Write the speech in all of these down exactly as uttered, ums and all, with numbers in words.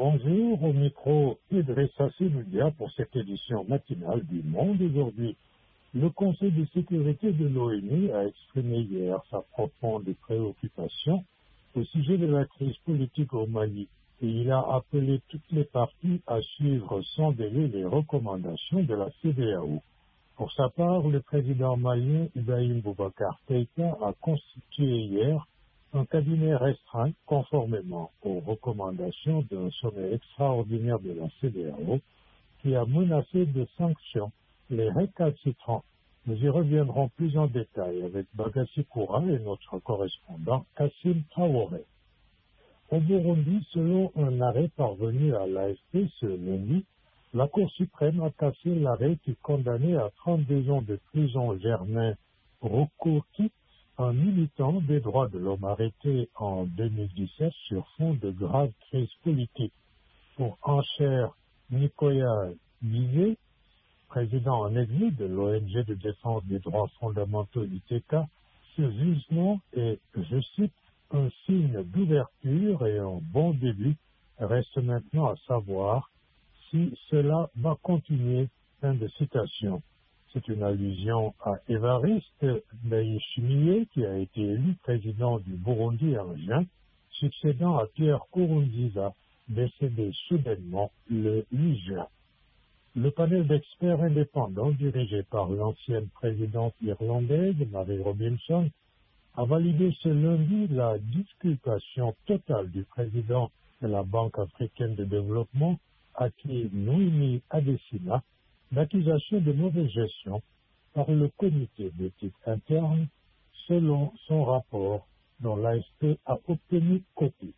Bonjour, au micro Idrissa Seloudia pour cette édition matinale du Monde aujourd'hui. Le Conseil de sécurité de l'ONU a exprimé hier sa profonde préoccupation au sujet de la crise politique au Mali et il a appelé toutes les parties à suivre sans délai les recommandations de la C E D E A O. Pour sa part, le président malien Ibrahim Boubacar Keïta a constitué hier un cabinet restreint conformément aux recommandations d'un sommet extraordinaire de la C E D E A O qui a menacé de sanctions les récalcitrants. Nous y reviendrons plus en détail avec Bagassi Koura et notre correspondant Kassim Traoré. Au Burundi, selon un arrêt parvenu à l'A F P ce lundi, la Cour suprême a cassé l'arrêt qui condamnait à trente-deux ans de prison Germain Rukuki, un militant des droits de l'homme arrêté en deux mille dix-sept sur fond de grave crise politique. Pour enchère Nicolas Bizet, président en exil de l'O N G de défense des droits fondamentaux I T K, ce jugement est, je cite, un signe d'ouverture et un bon début. Reste maintenant à savoir si cela va continuer. Fin de citation. C'est une allusion à Évariste Ndayishimiye qui a été élu président du Burundi en juin, succédant à Pierre Nkurunziza, décédé soudainement le huit juin. Le panel d'experts indépendants dirigé par l'ancienne présidente irlandaise Mary Robinson a validé ce lundi la disculpation totale du président de la Banque africaine de développement, Haki Nouimi Adesina, d'accusation de mauvaise gestion par le comité d'éthique interne, selon son rapport dont l'A F P a obtenu copie.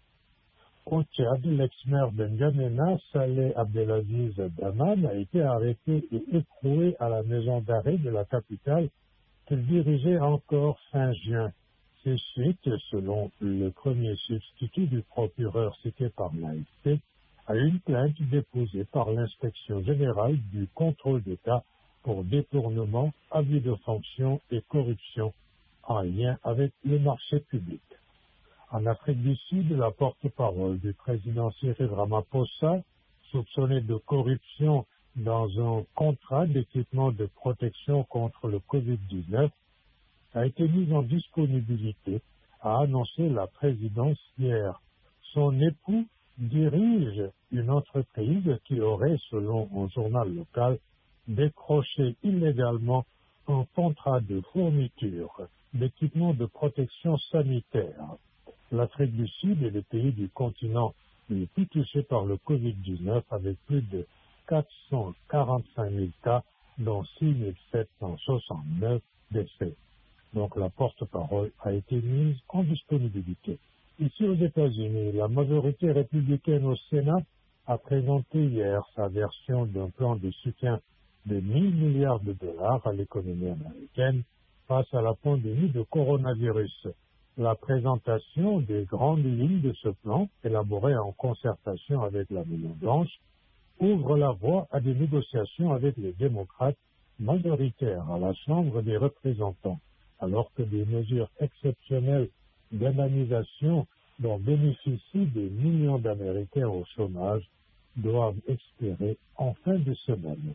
Au Tchad, l'ex-maire d'N'Djamena, Saleh Abdelaziz Daman, a été arrêté et écroué à la maison d'arrêt de la capitale qu'il dirigeait encore fin juin. C'est suite, selon le premier substitut du procureur cité par l'A F P, à une plainte déposée par l'inspection générale du contrôle d'État pour détournement, abus de fonction et corruption en lien avec le marché public. En Afrique du Sud, la porte-parole du président Cyril Ramaphosa, soupçonné de corruption dans un contrat d'équipement de protection contre le covid dix-neuf, a été mise en disponibilité, a annoncé la présidence hier. Son époux dirige une entreprise qui aurait, selon un journal local, décroché illégalement un contrat de fourniture d'équipements de protection sanitaire. L'Afrique du Sud est le pays du continent le plus touché par le covid dix-neuf avec plus de quatre cent quarante-cinq mille cas, dont six mille sept cent soixante-neuf décès. Donc la porte-parole a été mise en disponibilité. Ici aux États-Unis, la majorité républicaine au Sénat a présenté hier sa version d'un plan de soutien de mille milliards de dollars à l'économie américaine face à la pandémie de coronavirus. La présentation des grandes lignes de ce plan, élaboré en concertation avec la Maison-Blanche, ouvre la voie à des négociations avec les démocrates majoritaires à la Chambre des représentants, alors que des mesures exceptionnelles d'indemnisation dont bénéficient des millions d'Américains au chômage doivent expirer en fin de semaine.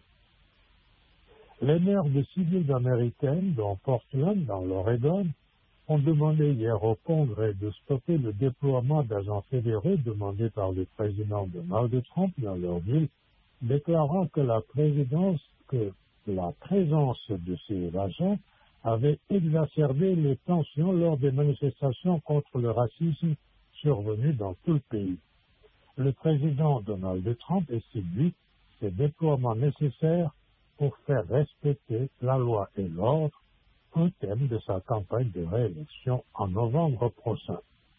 Les maires de civiles américaines, dont Portland, dans l'Oregon, ont demandé hier au Congrès de stopper le déploiement d'agents fédéraux demandé par le président Donald Trump dans leur ville, déclarant que la présidence, que la présence de ces agents avait exacerbé les tensions lors des manifestations contre le racisme survenues dans tout le pays. Le président Donald Trump estime, lui, ces déploiements nécessaires pour faire respecter la loi et l'ordre, un thème de sa campagne de réélection en novembre prochain.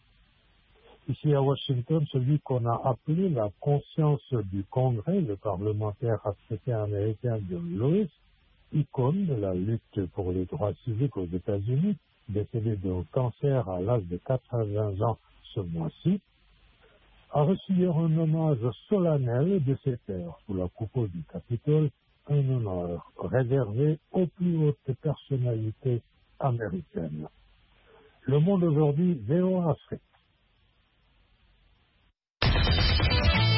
Ici à Washington, celui qu'on a appelé la conscience du Congrès, le parlementaire africain-américain John Lewis, icône de la lutte pour les droits civiques aux États-Unis, décédé d'un cancer à l'âge de quatre-vingts ans ce mois-ci, a reçu hier un hommage solennel de ses pairs sous la coupole du Capitole, un honneur réservé aux plus hautes personnalités américaines. Le Monde aujourd'hui, V O A Afrique.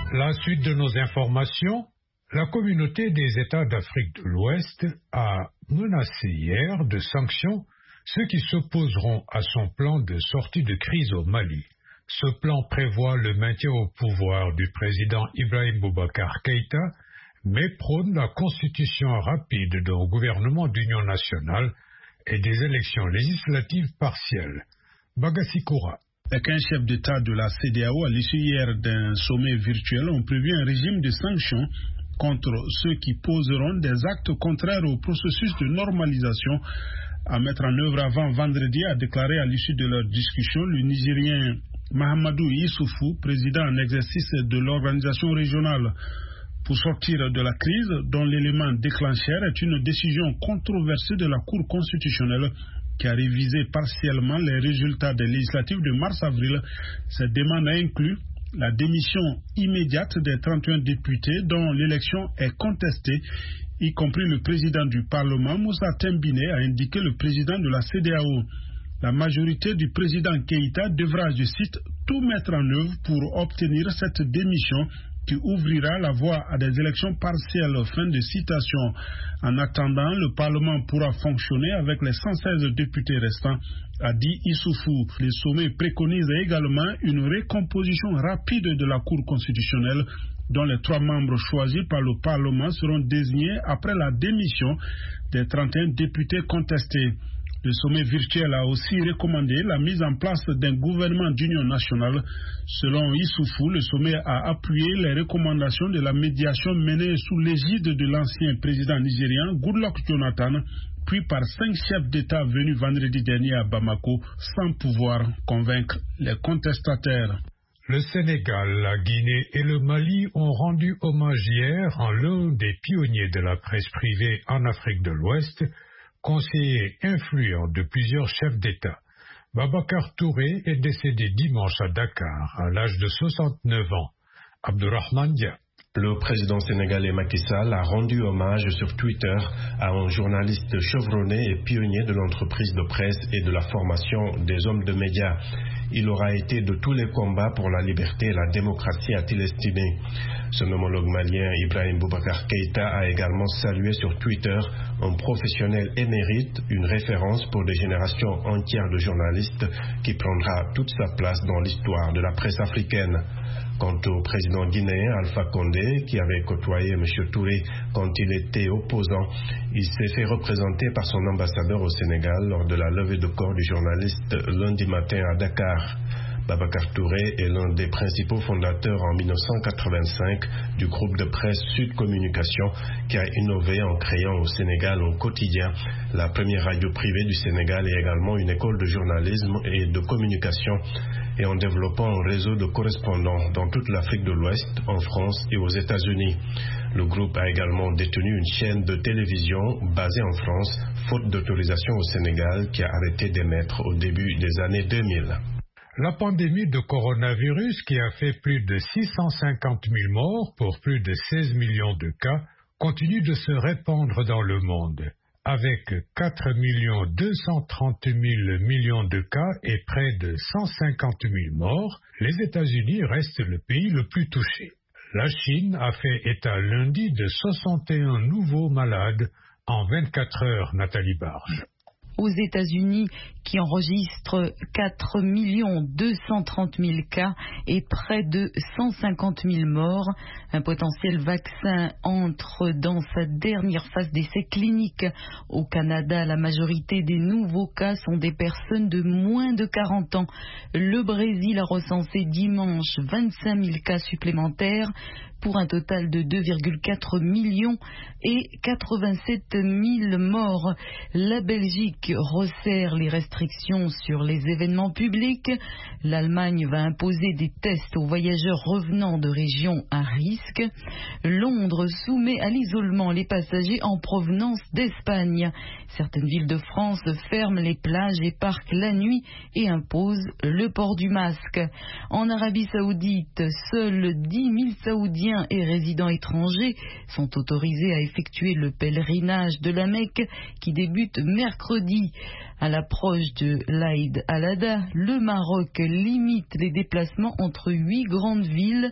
La suite de nos informations, la communauté des États d'Afrique de l'Ouest a menacé hier de sanctions ceux qui s'opposeront à son plan de sortie de crise au Mali. Ce plan prévoit le maintien au pouvoir du président Ibrahim Boubacar Keïta, mais prône la constitution rapide d'un gouvernement d'union nationale et des élections législatives partielles. Bagassi Koura. quinze chefs d'État de la C D A O, à l'issue hier d'un sommet virtuel, ont prévu un régime de sanctions contre ceux qui poseront des actes contraires au processus de normalisation à mettre en œuvre avant vendredi, a déclaré à l'issue de leur discussion le Nigérien Mahamadou Issoufou, président en exercice de l'organisation régionale. Pour sortir de la crise, dont l'élément déclencheur est une décision controversée de la Cour constitutionnelle qui a révisé partiellement les résultats des législatives de mars-avril. Cette demande a inclus la démission immédiate des trente et un députés dont l'élection est contestée, y compris le président du Parlement, Moussa Tembine, a indiqué le président de la C D A O. La majorité du président Keïta devra, je cite, tout mettre en œuvre pour obtenir cette démission qui ouvrira la voie à des élections partielles. Fin de citation. En attendant, le Parlement pourra fonctionner avec les cent seize députés restants, a dit Issoufou. Le sommet préconise également une récomposition rapide de la Cour constitutionnelle, dont les trois membres choisis par le Parlement seront désignés après la démission des trente et un députés contestés. Le sommet virtuel a aussi recommandé la mise en place d'un gouvernement d'union nationale. Selon Issoufou, le sommet a appuyé les recommandations de la médiation menée sous l'égide de l'ancien président nigérien Goodluck Jonathan, puis par cinq chefs d'État venus vendredi dernier à Bamako, sans pouvoir convaincre les contestataires. Le Sénégal, la Guinée et le Mali ont rendu hommage hier en l'un des pionniers de la presse privée en Afrique de l'Ouest, conseiller influent de plusieurs chefs d'État. Babacar Touré est décédé dimanche à Dakar à l'âge de soixante-neuf ans. Abdourahmane Dia. Le président sénégalais Macky Sall a rendu hommage sur Twitter à un journaliste chevronné et pionnier de l'entreprise de presse et de la formation des hommes de médias. Il aura été de tous les combats pour la liberté et la démocratie, a-t-il estimé. Son homologue malien Ibrahim Boubacar Keïta a également salué sur Twitter un professionnel émérite, une référence pour des générations entières de journalistes qui prendra toute sa place dans l'histoire de la presse africaine. Quant au président guinéen Alpha Condé, qui avait côtoyé M. Touré quand il était opposant, il s'est fait représenter par son ambassadeur au Sénégal lors de la levée de corps du journaliste lundi matin à Dakar. Babacar Touré est l'un des principaux fondateurs en mille neuf cent quatre-vingt-cinq du groupe de presse Sud Communication qui a innové en créant au Sénégal un quotidien, la première radio privée du Sénégal et également une école de journalisme et de communication, et en développant un réseau de correspondants dans toute l'Afrique de l'Ouest, en France et aux États-Unis. Le groupe a également détenu une chaîne de télévision basée en France, faute d'autorisation au Sénégal, qui a arrêté d'émettre au début des années deux mille. La pandémie de coronavirus, qui a fait plus de six cent cinquante mille morts pour plus de seize millions de cas, continue de se répandre dans le monde. Avec quatre millions deux cent trente mille millions de cas et près de cent cinquante mille morts, les États-Unis restent le pays le plus touché. La Chine a fait état lundi de soixante et un nouveaux malades en vingt-quatre heures, Nathalie Barge. Aux États-Unis, qui enregistrent quatre millions deux cent trente mille cas et près de cent cinquante mille morts. Un potentiel vaccin entre dans sa dernière phase d'essai clinique. Au Canada, la majorité des nouveaux cas sont des personnes de moins de quarante ans. Le Brésil a recensé dimanche vingt-cinq mille cas supplémentaires, pour un total de deux virgule quatre millions et quatre-vingt-sept mille morts. La Belgique resserre les restrictions sur les événements publics. L'Allemagne va imposer des tests aux voyageurs revenant de régions à risque. Londres soumet à l'isolement les passagers en provenance d'Espagne. Certaines villes de France ferment les plages et parcs la nuit et imposent le port du masque. En Arabie Saoudite, seuls dix mille Saoudiens et résidents étrangers sont autorisés à effectuer le pèlerinage de la Mecque qui débute mercredi. À l'approche de l'Aïd al-Adha, le Maroc limite les déplacements entre huit grandes villes.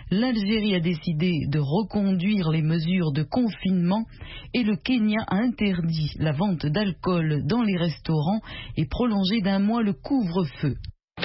L'Algérie a décidé de reconduire les mesures de confinement et le Kenya a interdit la vente d'alcool dans les restaurants et prolongé d'un mois le couvre-feu.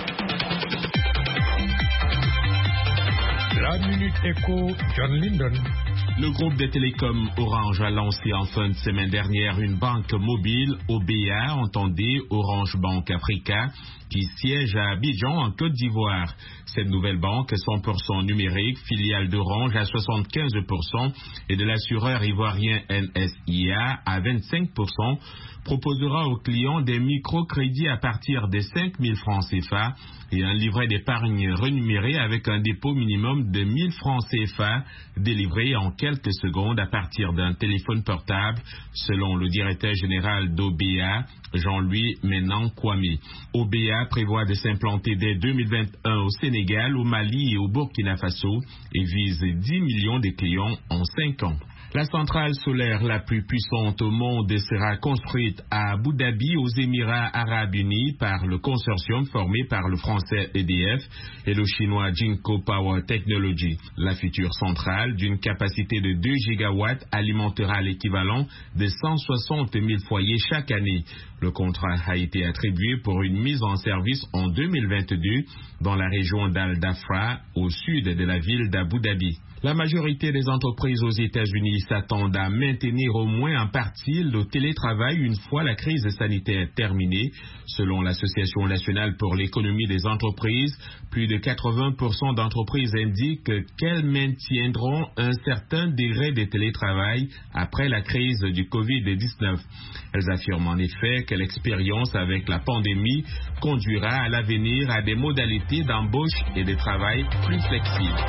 La Minute Éco, John Linden. Le groupe des télécoms Orange a lancé en fin de semaine dernière une banque mobile, O B A, entendez Orange Bank Africa, qui siège à Abidjan en Côte d'Ivoire. Cette nouvelle banque, cent pour cent numérique, filiale d'Orange à soixante-quinze pour cent et de l'assureur ivoirien N S I A à vingt-cinq pour cent, proposera aux clients des microcrédits à partir des cinq mille francs C F A et un livret d'épargne renuméré avec un dépôt minimum de mille francs C F A délivré en quelques secondes à partir d'un téléphone portable, selon le directeur général d'O B A, Jean-Louis Ménan Kwame. O B A prévoit de s'implanter dès deux mille vingt et un au Sénégal, au Mali et au Burkina Faso et vise dix millions de clients en cinq ans. La centrale solaire la plus puissante au monde sera construite à Abu Dhabi, aux Émirats arabes unis, par le consortium formé par le français E D F et le chinois Jinko Power Technology. La future centrale, d'une capacité de deux gigawatts, alimentera l'équivalent de cent soixante mille foyers chaque année. Le contrat a été attribué pour une mise en service en deux mille vingt-deux dans la région d'Al-Dafra, au sud de la ville d'Abu Dhabi. La majorité des entreprises aux États-Unis s'attendent à maintenir au moins en partie le télétravail une fois la crise sanitaire terminée. Selon l'Association nationale pour l'économie des entreprises, plus de quatre-vingts pour cent d'entreprises indiquent qu'elles maintiendront un certain degré de télétravail après la crise du covid dix-neuf. Elles affirment en effet que l'expérience avec la pandémie conduira à l'avenir à des modalités d'embauche et de travail plus flexibles.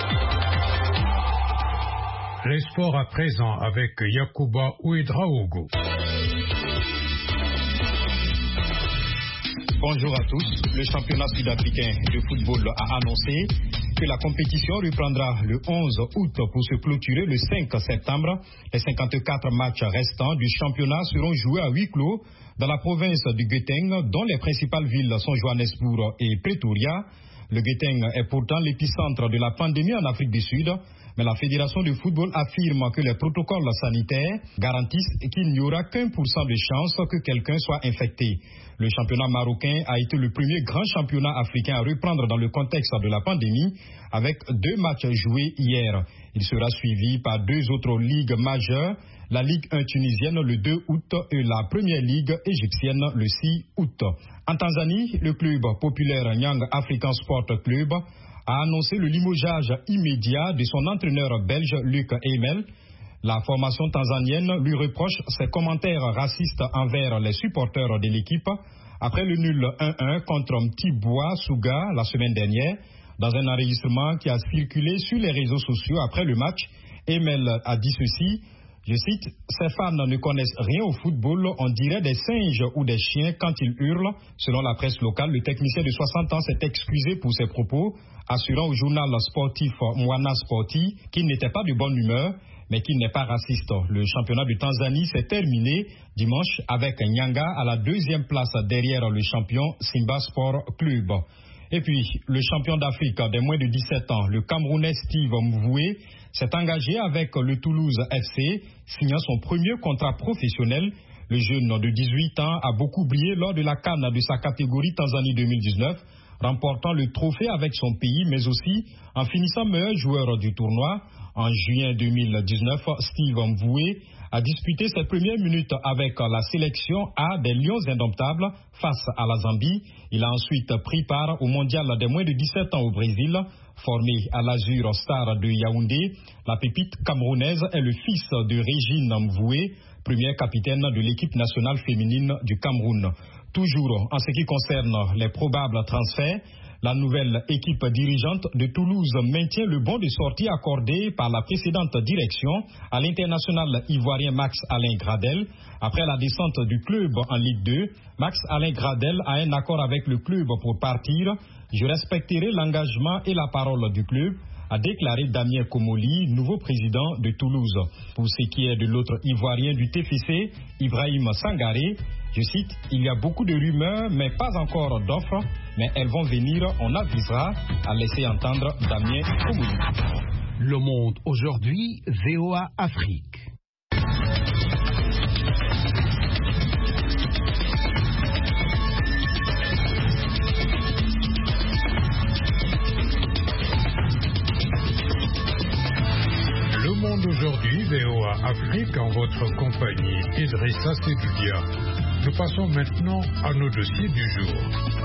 Les sports à présent avec Yacouba Ouedraogo. Bonjour à tous. Le championnat sud-africain de football a annoncé que la compétition reprendra le onze août pour se clôturer le cinq septembre. Les cinquante-quatre matchs restants du championnat seront joués à huis clos dans la province du Gauteng, dont les principales villes sont Johannesburg et Pretoria. Le Gauteng est pourtant l'épicentre de la pandémie en Afrique du Sud, mais la Fédération de football affirme que les protocoles sanitaires garantissent qu'il n'y aura qu'un pour cent de chance que quelqu'un soit infecté. Le championnat marocain a été le premier grand championnat africain à reprendre dans le contexte de la pandémie, avec deux matchs joués hier. Il sera suivi par deux autres ligues majeures, la Ligue un tunisienne le deux août et la Première Ligue égyptienne le six août. En Tanzanie, le club populaire Young African Sport Club a annoncé le limogeage immédiat de son entraîneur belge Luc Eymel. La formation tanzanienne lui reproche ses commentaires racistes envers les supporters de l'équipe après le nul un un contre Mtibwa Suga la semaine dernière. Dans un enregistrement qui a circulé sur les réseaux sociaux après le match, Eymel a dit ceci, je cite, « Ces fans ne connaissent rien au football, on dirait des singes ou des chiens quand ils hurlent ». Selon la presse locale, le technicien de soixante ans s'est excusé pour ses propos, assurant au journal sportif Mwana Sporti qu'il n'était pas de bonne humeur, mais qu'il n'est pas raciste. Le championnat de Tanzanie s'est terminé dimanche avec Nyanga à la deuxième place derrière le champion Simba Sport Club. Et puis, le champion d'Afrique des moins de dix-sept ans, le Camerounais Steve Mvoué, s'est engagé avec le Toulouse F C, signant son premier contrat professionnel. Le jeune de dix-huit ans a beaucoup brillé lors de la CAN de sa catégorie Tanzanie deux mille dix-neuf, remportant le trophée avec son pays, mais aussi en finissant meilleur joueur du tournoi. En juin deux mille dix-neuf, Steve Mvoué a disputé ses premières minutes avec la sélection A des Lions Indomptables face à la Zambie. Il a ensuite pris part au mondial des moins de dix-sept ans au Brésil. Formé à l'Azur Star de Yaoundé, la pépite camerounaise est le fils de Régine Mvoué, première capitaine de l'équipe nationale féminine du Cameroun. Toujours en ce qui concerne les probables transferts, la nouvelle équipe dirigeante de Toulouse maintient le bon de sortie accordé par la précédente direction à l'international ivoirien Max Alain Gradel. Après la descente du club en Ligue deux, Max Alain Gradel a un accord avec le club pour partir. Je respecterai l'engagement et la parole du club, a déclaré Damien Komoli, nouveau président de Toulouse. Pour ce qui est de l'autre Ivoirien du T F C, Ibrahim Sangaré, je cite, « Il y a beaucoup de rumeurs, mais pas encore d'offres, mais elles vont venir, on avisera », a laissé entendre Damien Komoli. Le Monde aujourd'hui, V O A Afrique. Le Monde aujourd'hui, V O A Afrique, en votre compagnie, Idrissa Seloudia. Nous passons maintenant à nos dossiers du jour.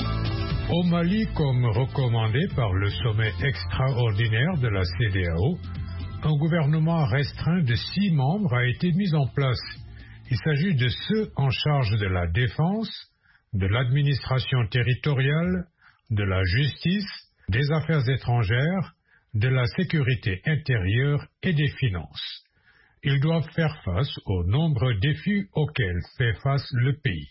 Au Mali, comme recommandé par le sommet extraordinaire de la C D A O, un gouvernement restreint de six membres a été mis en place. Il s'agit de ceux en charge de la défense, de l'administration territoriale, de la justice, des affaires étrangères, de la sécurité intérieure et des finances. Ils doivent faire face aux nombreux défis auxquels fait face le pays.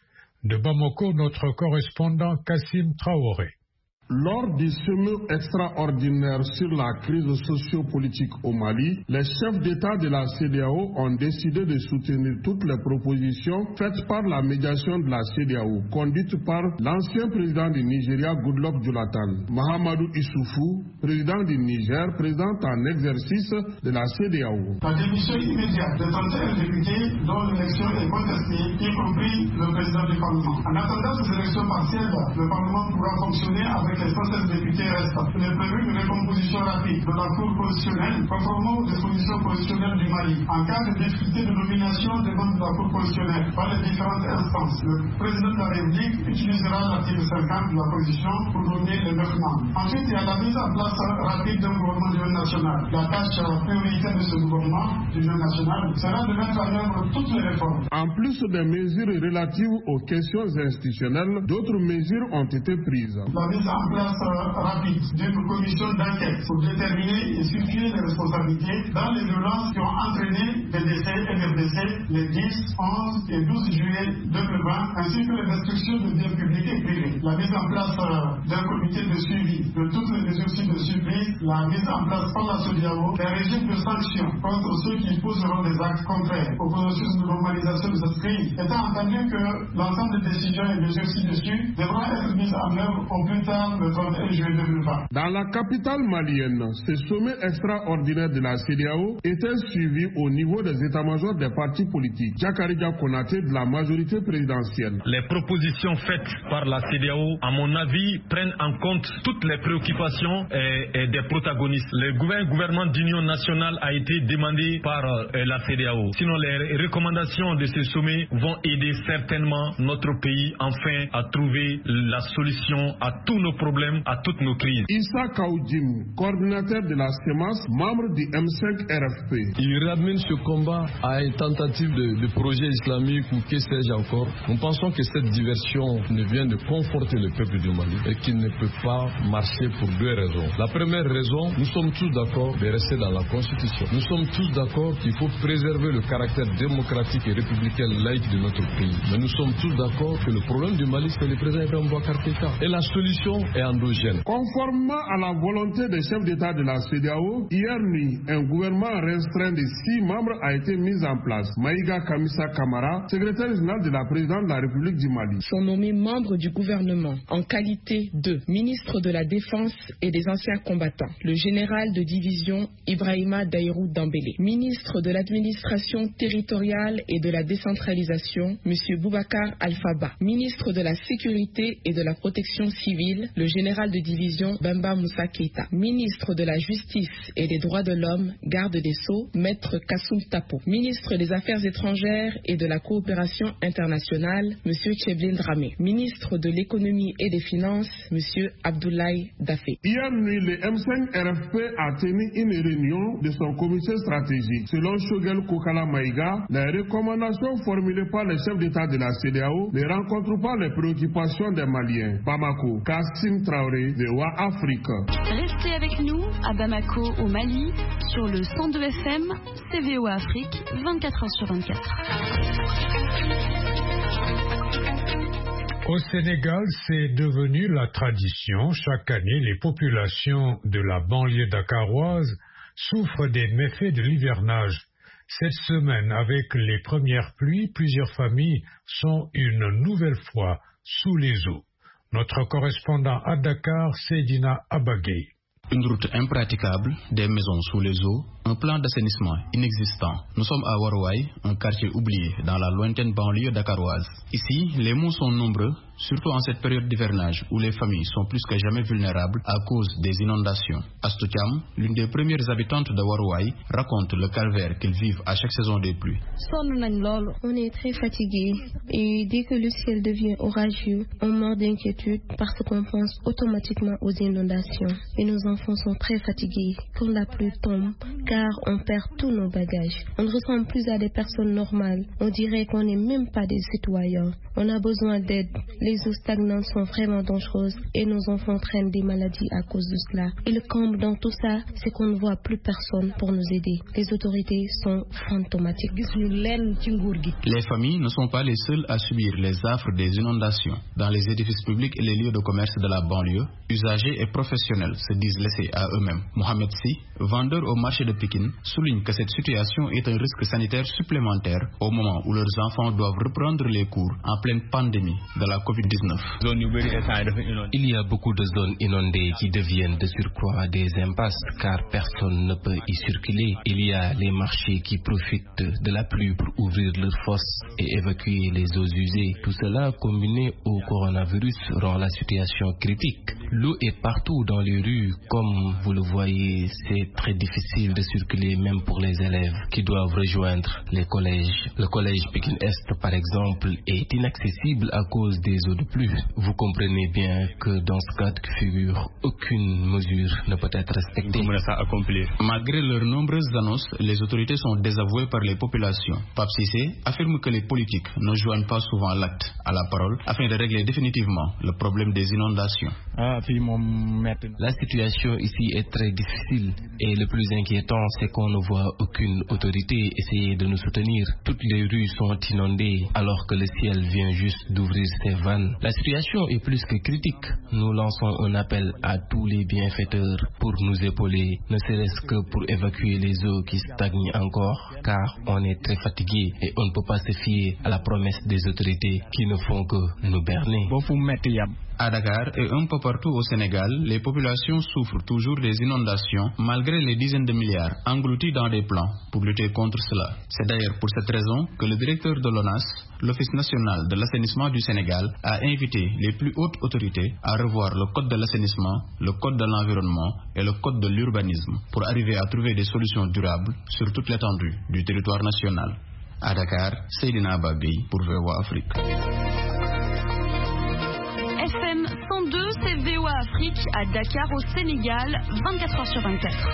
De Bamako, notre correspondant Kassim Traoré. Lors du sommet extraordinaire sur la crise socio-politique au Mali, les chefs d'État de la C D A O ont décidé de soutenir toutes les propositions faites par la médiation de la C D A O, conduite par l'ancien président du Nigeria, Goodluck Jonathan, Mahamadou Issoufou, président du Niger, président en exercice de la C D A O. La démission immédiate de trente et un députés dont l'élection est contestée, y compris le président du Parlement. En attendant ces élections partielles, le Parlement pourra fonctionner avec les soixante députés restants. Il est prévu une recomposition rapide de la Cour constitutionnelle conformément aux dispositions constitutionnelles du Mali. En cas de difficulté de nomination des membres de la Cour constitutionnelle par les différentes instances, le président de la République utilisera l'article cinquante de la Constitution pour nommer les neuf membres. Ensuite, il y a la mise en place rapide d'un gouvernement d'union nationale. La tâche prioritaire de ce gouvernement d'union nationale sera de mettre en œuvre toutes les réformes. En plus des mesures relatives aux questions institutionnelles, d'autres mesures ont été prises. La mise en place rapide d'une commission d'enquête pour déterminer et situer les responsabilités dans les violences qui ont entraîné des décès et des décès les dix, onze et douze juillet deux mille vingt, ainsi que les destructions de biens publics et privés. La mise en place d'un comité de suivi de toutes les mesures de surprise, la mise en place par la C D A O d'un régime de sanctions contre ceux qui poseront des actes contraires au processus de normalisation de cette crise, étant entendu que l'ensemble des décisions et mesures ci-dessus devront être mises en œuvre au plus tard le trente et un juillet deux mille vingt. Dans la capitale malienne, ce sommet extraordinaire de la C D A O était suivi au niveau des états-majors des partis politiques. Jakarija Konaté de la majorité présidentielle. Les propositions faites par la C D A O, à mon avis, prennent en compte toutes les préoccupations et, et des protagonistes. Le gouvernement d'union nationale a été demandé par euh, la C D A O. Sinon, les recommandations de ce sommet vont aider certainement notre pays enfin à trouver la solution à tous nos problèmes, à toutes nos crises. Issa Kaoudjim, coordinateur de la C E M A S, membre du M cinq R F P. Il ramène ce combat à une tentative de, de projet islamique ou que sais-je encore. Nous pensons que cette diversion ne vient de conforter le peuple du Mali et qu'il ne peut pas marcher pour deux raisons. La première raison, nous sommes tous d'accord de rester dans la Constitution. Nous sommes tous d'accord qu'il faut préserver le caractère démocratique et républicain laïque de notre pays. Mais nous sommes tous d'accord que le problème du Mali, c'est le président Ibrahim Boubacar Keïta. Et la solution est endogène. Conformément à la volonté des chefs d'État de la C D A O, hier nuit, un gouvernement restreint de six membres a été mis en place. Maïga Kamisa Kamara, secrétaire général de la présidente de la République du Mali, sont nommés membres du gouvernement en qualité de ministre de la Défense et des anciens combattants, le général de division Ibrahima Daïrou Dambélé, ministre de l'administration territoriale et de la décentralisation, M. Boubacar Alphaba, ministre de la sécurité et de la protection civile, le général de division Bemba Moussa Keïta, ministre de la justice et des droits de l'homme, garde des Sceaux, maître Kassoum Tapo, ministre des affaires étrangères et de la coopération internationale, M. Tcheblin Dramé, ministre de l'économie et des finances, M. Abdoulaye Dafé. Hier nuit, le M cinq R F P a tenu une réunion de son comité stratégique. Selon Shogel Kokala Maïga, les recommandations formulées par les chefs d'État de la C D A O ne rencontrent pas les préoccupations des Maliens. Bamako, Kassim Traoré, V O A Afrique. Restez avec nous à Bamako, au Mali, sur le cent deux F M, c'est V O A Afrique, vingt-quatre heures sur vingt-quatre. Au Sénégal, c'est devenu la tradition. Chaque année, les populations de la banlieue dakaroise souffrent des méfaits de l'hivernage. Cette semaine, avec les premières pluies, plusieurs familles sont une nouvelle fois sous les eaux. Notre correspondant à Dakar, Seydina Abagay. Une route impraticable, des maisons sous les eaux, un plan d'assainissement inexistant. Nous sommes à Warouaï, un quartier oublié dans la lointaine banlieue dakaroise. Ici, les maux sont nombreux, surtout en cette période d'hivernage où les familles sont plus que jamais vulnérables à cause des inondations. Astou Thiam, l'une des premières habitantes de Warouaï, raconte le calvaire qu'ils vivent à chaque saison des pluies. On est très fatigués et dès que le ciel devient orageux, on meurt d'inquiétude parce qu'on pense automatiquement aux inondations. Et nos enfants sont très fatigués quand la pluie tombe car on perd tous nos bagages. On ne ressemble plus à des personnes normales. On dirait qu'on n'est même pas des citoyens. On a besoin d'aide. Les eaux stagnantes sont vraiment dangereuses et nos enfants prennent des maladies à cause de cela. Et le comble dans tout ça, c'est qu'on ne voit plus personne pour nous aider. Les autorités sont fantomatiques. Les familles ne sont pas les seules à subir les affres des inondations. Dans les édifices publics et les lieux de commerce de la banlieue, usagers et professionnels se disent laissés à eux-mêmes. Mohamed Si, vendeur au marché de Pékin, souligne que cette situation est un risque sanitaire supplémentaire au moment où leurs enfants doivent reprendre les cours en pleine pandémie de la covid dix-neuf. Il y a beaucoup de zones inondées qui deviennent de surcroît des impasses car personne ne peut y circuler. Il y a les marchés qui profitent de la pluie pour ouvrir leurs fosses et évacuer les eaux usées. Tout cela combiné au coronavirus rend la situation critique. L'eau est partout dans les rues. Comme vous le voyez, c'est très difficile de circuler même pour les élèves qui doivent rejoindre les collèges. Le collège Pékin Est, par exemple, est inaccessible à cause des eaux de pluie. Vous comprenez bien que dans ce cas de figure, aucune mesure ne peut être respectée. Malgré leurs nombreuses annonces, les autorités sont désavouées par les populations. Pape Cissé affirme que les politiques ne joignent pas souvent l'acte à la parole afin de régler définitivement le problème des inondations. La situation ici est très difficile et le plus inquiétant, c'est qu'on ne voit aucune autorité essayer de nous soutenir. Toutes les rues sont inondées alors que le ciel vient juste d'ouvrir ses vannes. La situation est plus que critique. Nous lançons un appel à tous les bienfaiteurs pour nous épauler, ne serait-ce que pour évacuer les eaux qui stagnent encore, car on est très fatigué et on ne peut pas se fier à la promesse des autorités qui ne font que nous berner. À Dakar et un peu partout au Sénégal, les populations souffrent toujours des inondations malgré les dizaines de milliards engloutis dans des plans pour lutter contre cela. C'est d'ailleurs pour cette raison que le directeur de l'ONAS, l'Office national de l'assainissement du Sénégal, a invité les plus hautes autorités à revoir le code de l'assainissement, le code de l'environnement et le code de l'urbanisme pour arriver à trouver des solutions durables sur toute l'étendue du territoire national. À Dakar, Seydina Bagay pour V O A Afrique. F M cent deux, c'est V O A Afrique à Dakar au Sénégal, vingt-quatre heures sur vingt-quatre.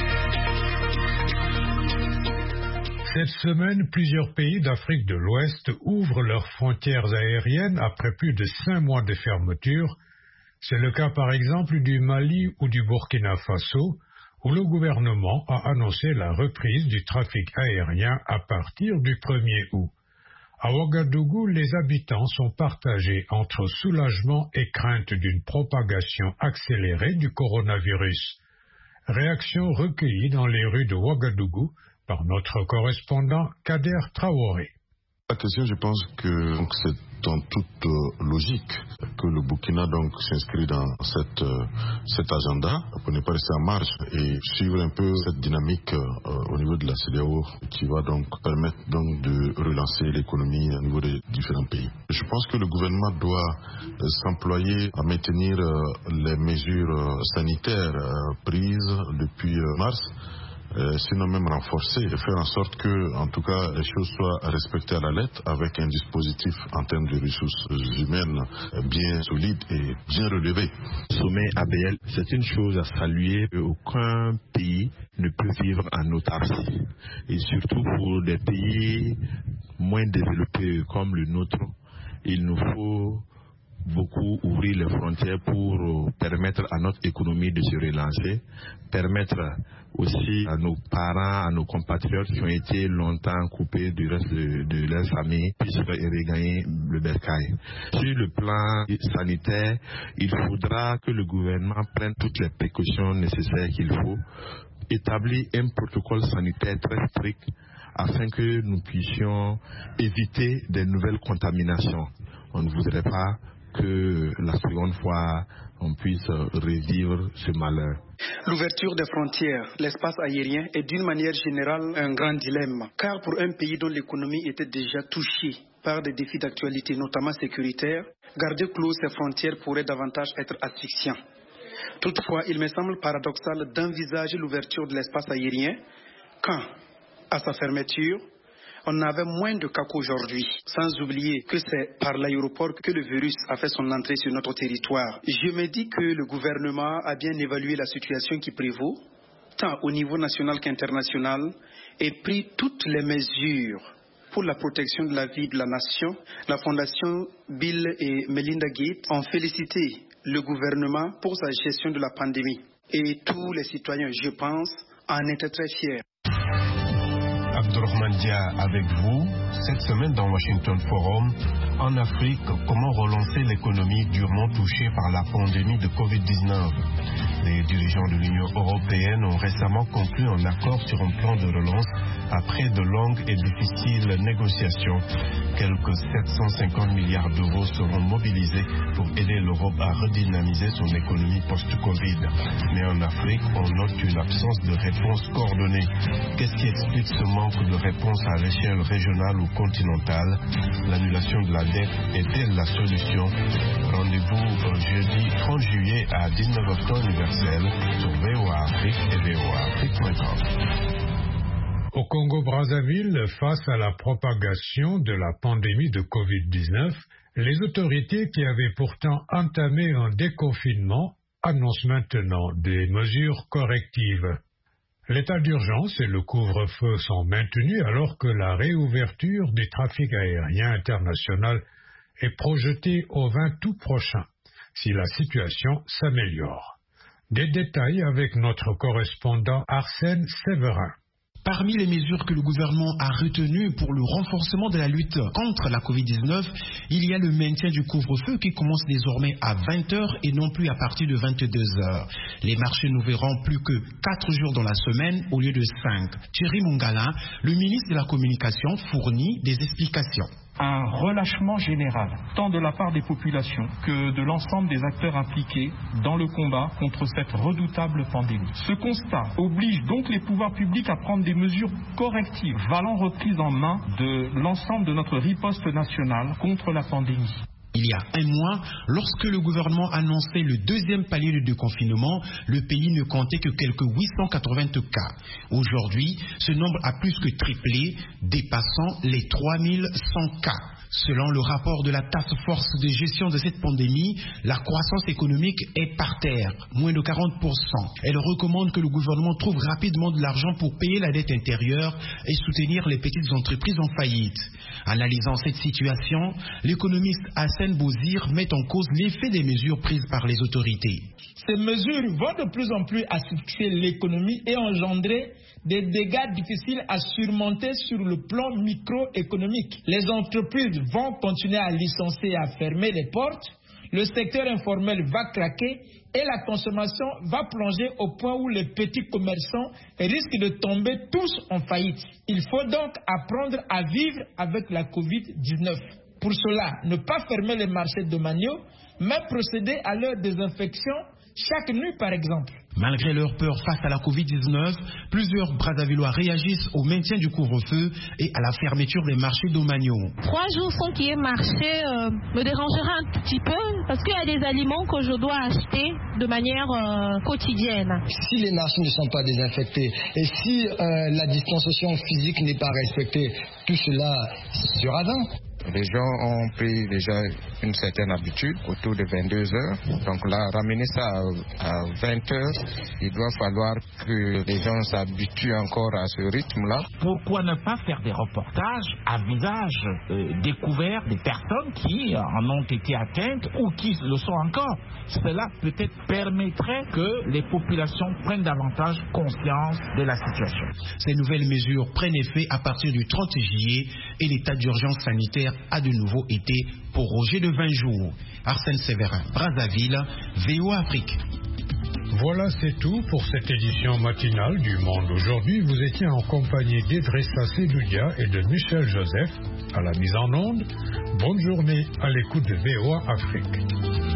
Cette semaine, plusieurs pays d'Afrique de l'Ouest ouvrent leurs frontières aériennes après plus de cinq mois de fermeture. C'est le cas par exemple du Mali ou du Burkina Faso, où le gouvernement a annoncé la reprise du trafic aérien à partir du premier août. À Ouagadougou, les habitants sont partagés entre soulagement et crainte d'une propagation accélérée du coronavirus. Réaction recueillie dans les rues de Ouagadougou par notre correspondant Kader Traoré. La question, je pense que donc, c'est en toute euh, logique que le Burkina donc s'inscrit dans cette, euh, cet agenda pour ne pas rester en marge et suivre un peu cette dynamique euh, au niveau de la C E D E A O qui va donc permettre donc de relancer l'économie au niveau des différents pays. Je pense que le gouvernement doit euh, s'employer à maintenir euh, les mesures euh, sanitaires euh, prises depuis euh, mars. Euh, sinon même renforcer et faire en sorte que, en tout cas, les choses soient respectées à la lettre avec un dispositif en termes de ressources humaines bien solide et bien relevé. Sommet A B L, c'est une chose à saluer. Aucun pays ne peut vivre en autarcie. Et surtout pour des pays moins développés comme le nôtre, il nous faut beaucoup ouvrir les frontières pour permettre à notre économie de se relancer, permettre aussi à nos parents, à nos compatriotes qui ont été longtemps coupés du reste de, de leur famille, puissent regagner le bercail. Sur le plan sanitaire, il faudra que le gouvernement prenne toutes les précautions nécessaires qu'il faut, établir un protocole sanitaire très strict afin que nous puissions éviter des nouvelles contaminations. On ne voudrait pas que la seconde fois, on puisse revivre ce malheur. L'ouverture des frontières, l'espace aérien est d'une manière générale un grand dilemme, car pour un pays dont l'économie était déjà touchée par des défis d'actualité, notamment sécuritaires, garder clos ses frontières pourrait davantage être asphyxiant. Toutefois, il me semble paradoxal d'envisager l'ouverture de l'espace aérien quand, à sa fermeture, on avait moins de cas qu'aujourd'hui, sans oublier que c'est par l'aéroport que le virus a fait son entrée sur notre territoire. Je me dis que le gouvernement a bien évalué la situation qui prévaut, tant au niveau national qu'international, et pris toutes les mesures pour la protection de la vie de la nation. La Fondation Bill et Melinda Gates ont félicité le gouvernement pour sa gestion de la pandémie. Et tous les citoyens, je pense, en étaient très fiers. Abdourahmane Dia avec vous, cette semaine dans Washington Forum, en Afrique, comment relancer l'économie durement touchée par la pandémie de covid dix-neuf. Les dirigeants de l'Union européenne ont récemment conclu un accord sur un plan de relance après de longues et difficiles négociations. Quelques sept cent cinquante milliards d'euros seront mobilisés pour aider l'Europe à redynamiser son économie post-Covid. Mais en Afrique, on note une absence de réponse coordonnée. Qu'est-ce qui explique ce manque de réponse à l'échelle régionale ou continentale? L'annulation de la dette est-elle la solution? Rendez-vous jeudi trente juillet à dix-neuf heures temps universel sur V O A Afrique et V O A Afrique point com. Au Congo-Brazzaville, face à la propagation de la pandémie de covid dix-neuf, les autorités qui avaient pourtant entamé un déconfinement annoncent maintenant des mesures correctives. L'état d'urgence et le couvre-feu sont maintenus alors que la réouverture du trafic aérien international est projetée au vingt août prochain, si la situation s'améliore. Des détails avec notre correspondant Arsène Séverin. Parmi les mesures que le gouvernement a retenues pour le renforcement de la lutte contre la covid dix-neuf, il y a le maintien du couvre-feu qui commence désormais à vingt heures et non plus à partir de vingt-deux heures. Les marchés n'ouvriront plus que quatre jours dans la semaine au lieu de cinq. Thierry Mongala, le ministre de la Communication, fournit des explications. Un relâchement général, tant de la part des populations que de l'ensemble des acteurs impliqués dans le combat contre cette redoutable pandémie. Ce constat oblige donc les pouvoirs publics à prendre des mesures correctives, valant reprise en main de l'ensemble de notre riposte nationale contre la pandémie. Il y a un mois, lorsque le gouvernement annonçait le deuxième palier de déconfinement, le pays ne comptait que quelques huit cent quatre-vingts cas. Aujourd'hui, ce nombre a plus que triplé, dépassant les trois mille cent cas. Selon le rapport de la Task Force de gestion de cette pandémie, la croissance économique est par terre, moins de quarante pour cent. Elle recommande que le gouvernement trouve rapidement de l'argent pour payer la dette intérieure et soutenir les petites entreprises en faillite. Analysant cette situation, l'économiste Hassan Bouzir met en cause l'effet des mesures prises par les autorités. Ces mesures vont de plus en plus asphyxier l'économie et engendrer des dégâts difficiles à surmonter sur le plan microéconomique. Les entreprises vont continuer à licencier et à fermer les portes, le secteur informel va craquer et la consommation va plonger au point où les petits commerçants risquent de tomber tous en faillite. Il faut donc apprendre à vivre avec la covid dix-neuf. Pour cela, ne pas fermer les marchés domaniaux, mais procéder à leur désinfection chaque nuit par exemple. Malgré leur peur face à la covid dix-neuf, plusieurs Brazzavillois réagissent au maintien du couvre-feu et à la fermeture des marchés domaniaux. Trois jours sans qu'il y ait marché euh, me dérangera un petit peu parce qu'il y a des aliments que je dois acheter de manière euh, quotidienne. Si les marchés ne sont pas désinfectés et si euh, la distanciation physique n'est pas respectée, tout cela sera vain. Les gens ont pris déjà une certaine habitude autour de vingt-deux heures. Donc là, ramener ça à, à vingt heures, il doit falloir que les gens s'habituent encore à ce rythme-là. Pourquoi ne pas faire des reportages à visage euh, découvert des personnes qui en ont été atteintes ou qui le sont encore? Cela peut-être permettrait que les populations prennent davantage conscience de la situation. Ces nouvelles mesures prennent effet à partir du trente juillet et l'état d'urgence sanitaire a de nouveau été prorogé de vingt jours. Arsène Séverin, Brazzaville, V O A Afrique. Voilà, c'est tout pour cette édition matinale du Monde aujourd'hui. Vous étiez en compagnie d'Idrissa Seloudia et de Michel Joseph. à la mise en onde. Bonne journée à l'écoute de V O A Afrique.